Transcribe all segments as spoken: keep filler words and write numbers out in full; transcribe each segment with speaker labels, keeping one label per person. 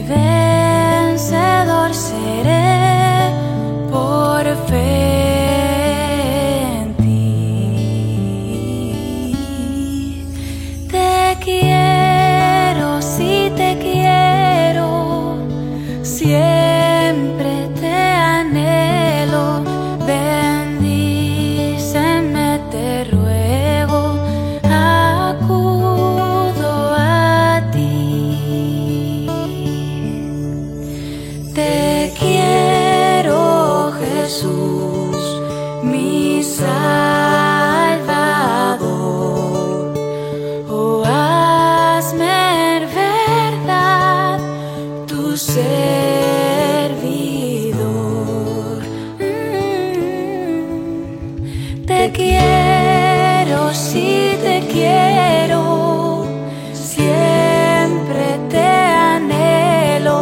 Speaker 1: vencedor seré por fe en ti. Te quiero, sí te quiero, siempre te anhelo. Bendíceme, te ruego, acudo a ti. Te quiero, Jesús, mi Salvador. Oh, hazme en verdad tu servidor. Mm. Te quiero, sí te quiero, siempre te anhelo.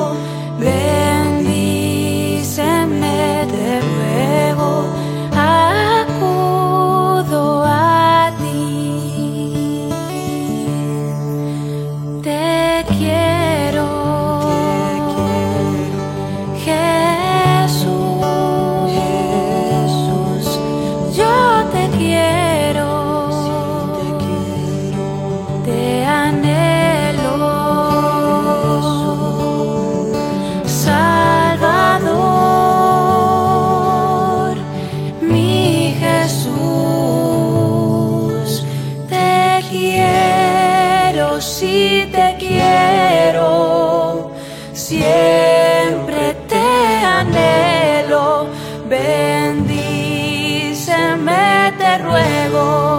Speaker 1: Bendíceme, te ruego, acudo a ti. Te quiero, Jesús, Jesús, yo te quiero, te anhelo, Salvador, mi Jesús. Te quiero, sí te quiero, siempre te anhelo. Bendíceme, te ruego,